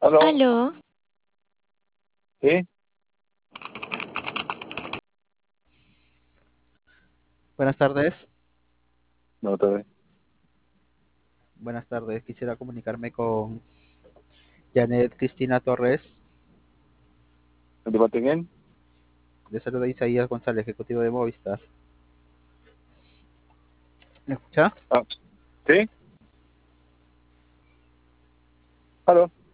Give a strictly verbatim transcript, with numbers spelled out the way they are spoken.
Aló, Aló, ¿sí? Buenas tardes. No, te ve. Buenas tardes. Quisiera comunicarme con Janet Cristina Torres. ¿De parte quién? Le saluda Isaías González, ejecutivo de Movistar. ¿Me escucha? Ah, ¿sí? Aló.